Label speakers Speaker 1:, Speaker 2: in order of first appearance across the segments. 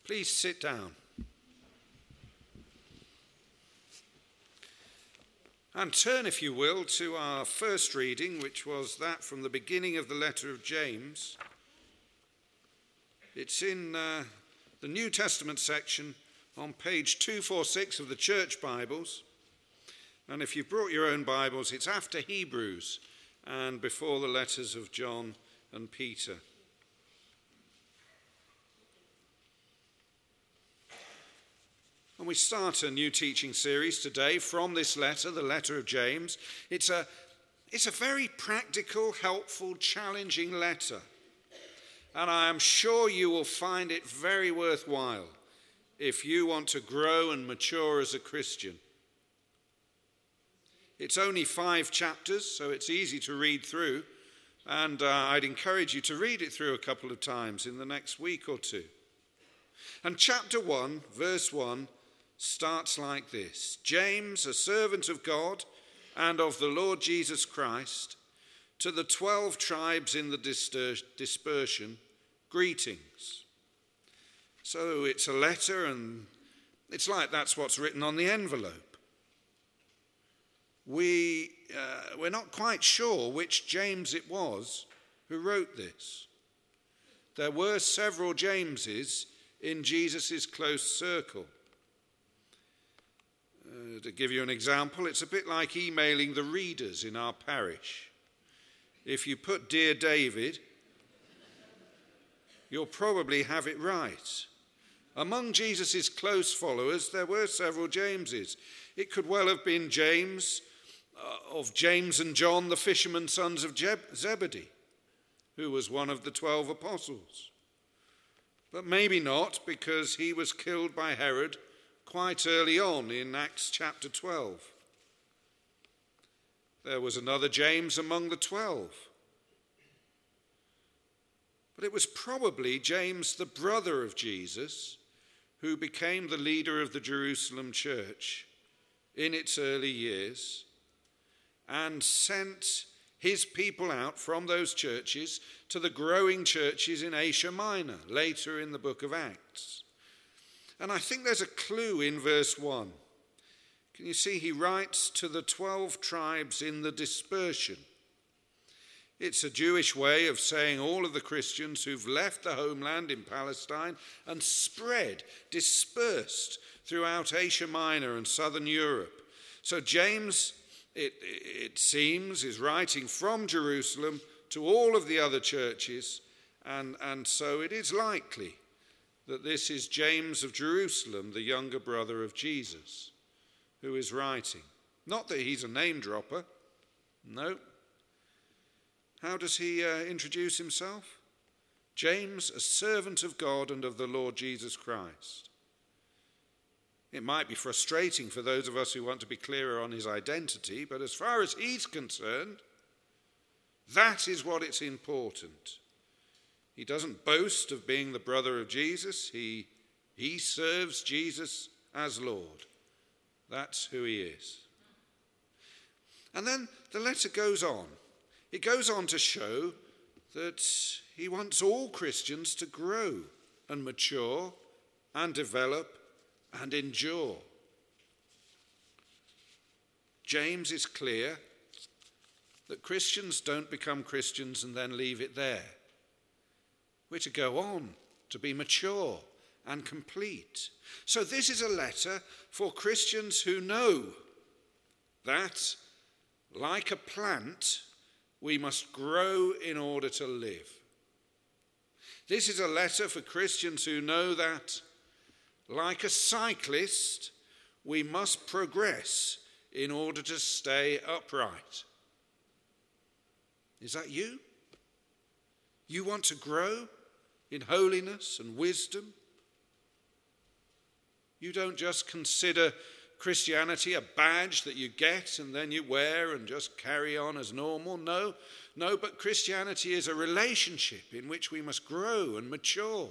Speaker 1: Please sit down. And turn, if you will, to our first reading, which was that from the beginning of the letter of James. It's in the New Testament section on page 246 of the Church Bibles. And if you've brought your own Bibles, it's after Hebrews and before the letters of John and Peter. And we start a new teaching series today from this letter, the letter of James. It's a very practical, helpful, challenging letter. And I am sure you will find it very worthwhile if you want to grow and mature as a Christian. It's only 5 chapters, so it's easy to read through. And I'd encourage you to read it through a couple of times in the next week or two. And chapter 1, verse 1, starts like this. James, a servant of God and of the Lord Jesus Christ, to the 12 tribes in the dispersion, greetings. So it's a letter, and it's like that's what's written on the envelope. We're not quite sure which James it was who wrote this. There were several Jameses in Jesus' close circle. To give you an example, it's a bit like emailing the readers in our parish. If you put Dear David, you'll probably have it right. Among Jesus' close followers, there were several Jameses. It could well have been James, of James and John, the fishermen sons of Zebedee, who was one of the 12 apostles. But maybe not, because he was killed by Herod quite early on in Acts chapter 12. There was another James among the 12. But it was probably James, the brother of Jesus, who became the leader of the Jerusalem church in its early years and sent his people out from those churches to the growing churches in Asia Minor, later in the book of Acts. And I think there's a clue in verse 1. Can you see he writes to the 12 tribes in the dispersion? It's a Jewish way of saying all of the Christians who've left the homeland in Palestine and dispersed throughout Asia Minor and southern Europe. So James, it seems, is writing from Jerusalem to all of the other churches, and so it is likely that this is James of Jerusalem, the younger brother of Jesus, who is writing. Not that he's a name dropper. No. How does he introduce himself? James, a servant of God and of the Lord Jesus Christ. It might be frustrating for those of us who want to be clearer on his identity, but as far as he's concerned, that is what it's important. He doesn't boast of being the brother of Jesus. He serves Jesus as Lord. That's who he is. And then the letter goes on. It goes on to show that he wants all Christians to grow and mature and develop and endure. James is clear that Christians don't become Christians and then leave it there. We're to go on to be mature and complete. So this is a letter for Christians who know that, like a plant, we must grow in order to live. This is a letter for Christians who know that, like a cyclist, we must progress in order to stay upright. Is that you? You want to grow in holiness and wisdom? You don't just consider Christianity a badge that you get and then you wear and just carry on as normal. No, but Christianity is a relationship in which we must grow and mature.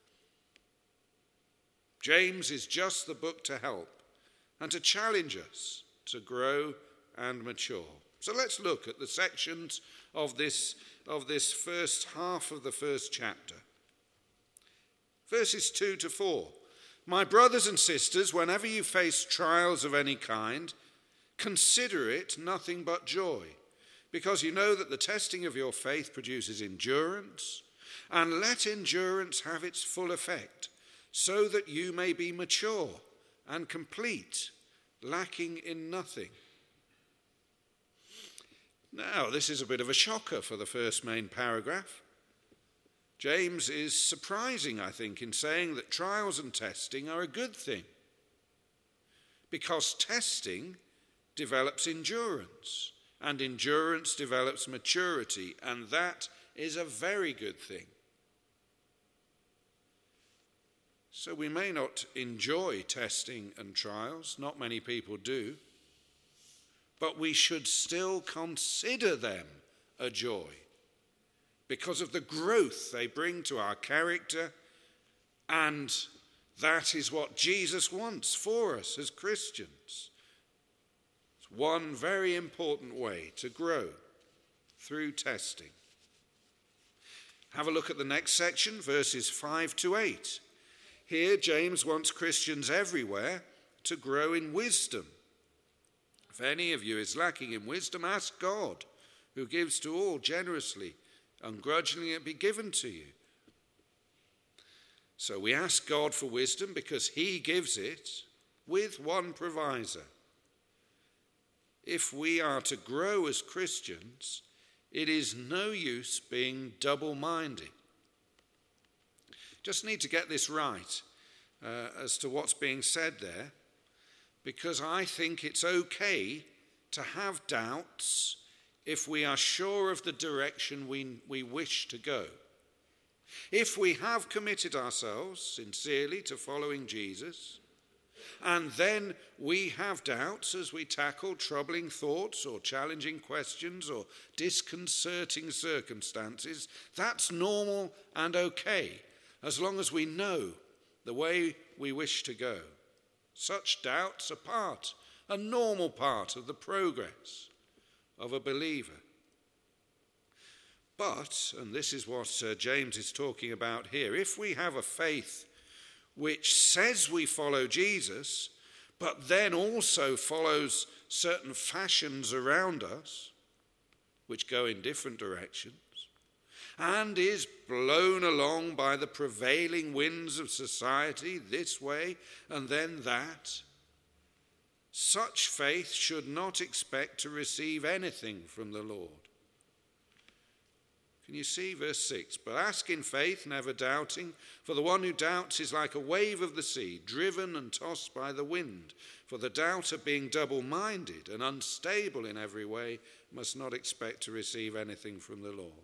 Speaker 1: James is just the book to help and to challenge us to grow and mature. So let's look at the sections of this first half of the first chapter. Verses 2 to 4. My brothers and sisters, whenever you face trials of any kind, consider it nothing but joy, because you know that the testing of your faith produces endurance, and let endurance have its full effect, so that you may be mature and complete, lacking in nothing. Now, this is a bit of a shocker for the first main paragraph. James is surprising, I think, in saying that trials and testing are a good thing, because testing develops endurance, and endurance develops maturity, and that is a very good thing. So we may not enjoy testing and trials, not many people do, but we should still consider them a joy because of the growth they bring to our character, and that is what Jesus wants for us as Christians. It's one very important way to grow, through testing. Have a look at the next section, verses 5 to 8. Here, James wants Christians everywhere to grow in wisdom. If any of you is lacking in wisdom, ask God, who gives to all generously, ungrudgingly it be given to you. So we ask God for wisdom because he gives it, with one proviso. If we are to grow as Christians, it is no use being double-minded. Just need to get this right as to what's being said there, because I think it's okay to have doubts if we are sure of the direction we wish to go. If we have committed ourselves sincerely to following Jesus, and then we have doubts as we tackle troubling thoughts or challenging questions or disconcerting circumstances, that's normal and okay, as long as we know the way we wish to go. Such doubts are a normal part of the progress of a believer. But, and this is what James is talking about here, if we have a faith which says we follow Jesus, but then also follows certain fashions around us, which go in different directions, and is blown along by the prevailing winds of society this way and then that, such faith should not expect to receive anything from the Lord. Can you see verse 6? But ask in faith, never doubting, for the one who doubts is like a wave of the sea, driven and tossed by the wind. For the doubter, being double-minded and unstable in every way, must not expect to receive anything from the Lord.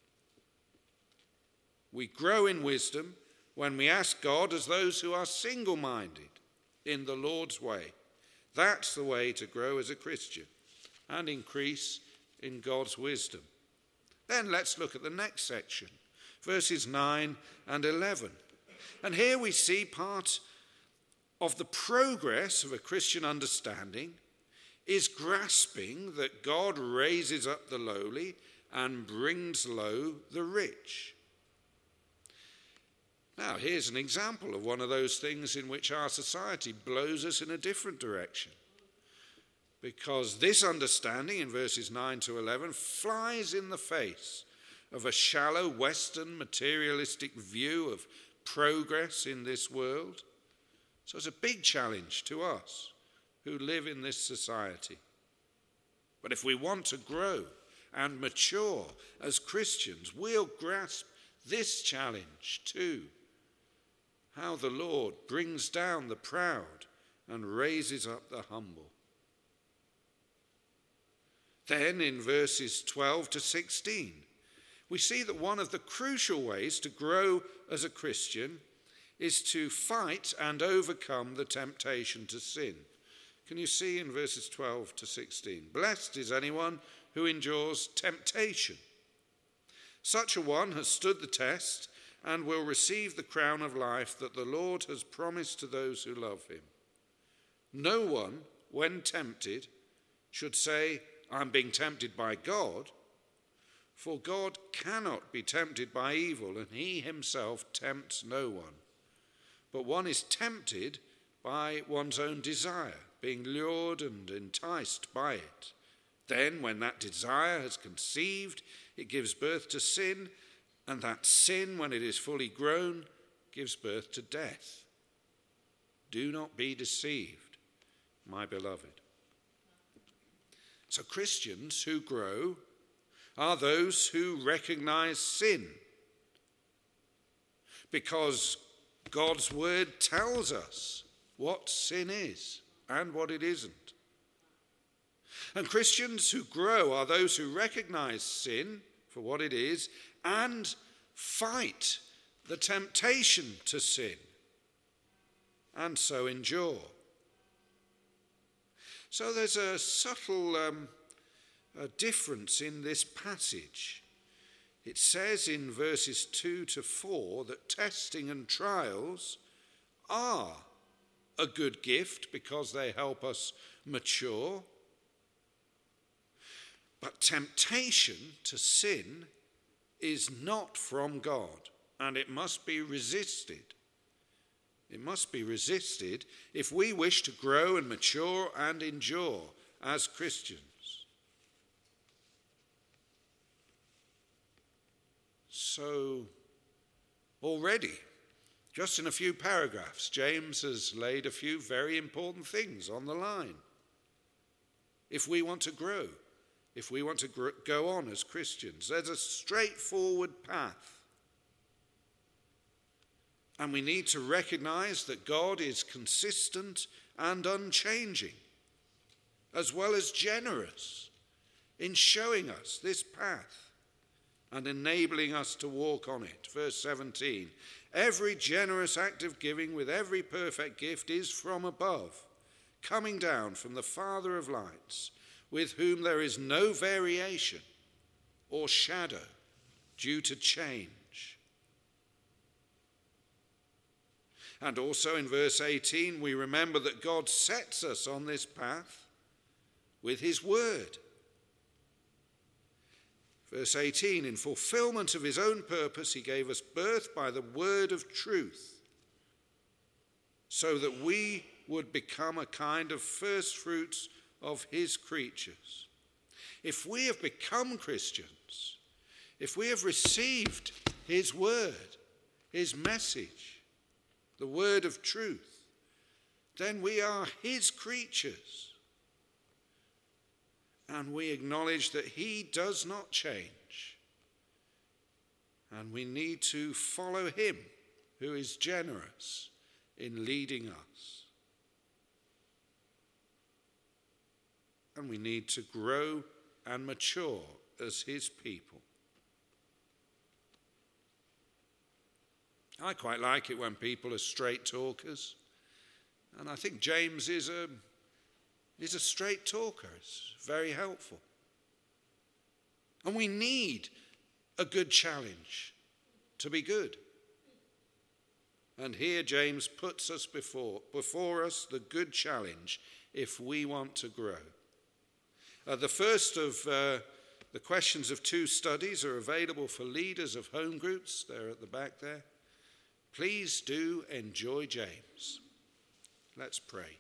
Speaker 1: We grow in wisdom when we ask God as those who are single-minded in the Lord's way. That's the way to grow as a Christian and increase in God's wisdom. Then let's look at the next section, verses 9 and 11. And here we see part of the progress of a Christian understanding is grasping that God raises up the lowly and brings low the rich. Now, here's an example of one of those things in which our society blows us in a different direction. Because this understanding in verses 9 to 11 flies in the face of a shallow Western materialistic view of progress in this world. So it's a big challenge to us who live in this society. But if we want to grow and mature as Christians, we'll grasp this challenge too. How the Lord brings down the proud and raises up the humble. Then in verses 12 to 16, we see that one of the crucial ways to grow as a Christian is to fight and overcome the temptation to sin. Can you see in verses 12 to 16? Blessed is anyone who endures temptation. Such a one has stood the test and will receive the crown of life that the Lord has promised to those who love him. No one, when tempted, should say, I'm being tempted by God, for God cannot be tempted by evil, and he himself tempts no one. but one is tempted by one's own desire, being lured and enticed by it. Then, when that desire has conceived, it gives birth to sin, and that sin, when it is fully grown, gives birth to death. Do not be deceived, my beloved. So Christians who grow are those who recognize sin, because God's word tells us what sin is and what it isn't. And Christians who grow are those who recognize sin for what it is and fight the temptation to sin, and so endure. So there's a subtle difference in this passage. It says in verses 2 to 4 that testing and trials are a good gift because they help us mature. But temptation to sin is not from God, and it must be resisted. It must be resisted if we wish to grow and mature and endure as Christians. So, already, just in a few paragraphs, James has laid a few very important things on the line. If we want to grow, if we want to go on as Christians, there's a straightforward path. And we need to recognize that God is consistent and unchanging, as well as generous in showing us this path and enabling us to walk on it. Verse 17, every generous act of giving with every perfect gift is from above, coming down from the Father of lights, with whom there is no variation or shadow due to change. And also in verse 18, we remember that God sets us on this path with his word. Verse 18, in fulfillment of his own purpose, he gave us birth by the word of truth, so that we would become a kind of first fruits of his creatures. If we have become Christians, if we have received his word, his message, the word of truth, then we are his creatures. And we acknowledge that he does not change. And we need to follow him, who is generous in leading us. And we need to grow and mature as his people. I quite like it when people are straight talkers. And I think James is a straight talker. It's very helpful. And we need a good challenge to be good. And here James puts us before us the good challenge if we want to grow. The first of the questions of 2 studies are available for leaders of home groups. They're at the back there. Please do enjoy James. Let's pray.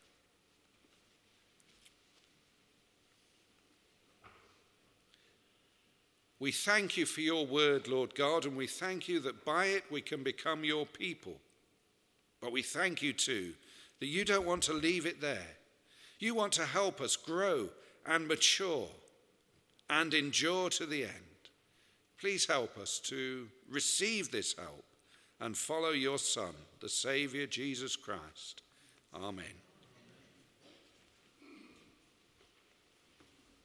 Speaker 1: We thank you for your word, Lord God, and we thank you that by it we can become your people. But we thank you too that you don't want to leave it there. You want to help us grow and mature and endure to the end. Please help us to receive this help and follow your Son, the Saviour, Jesus Christ. Amen.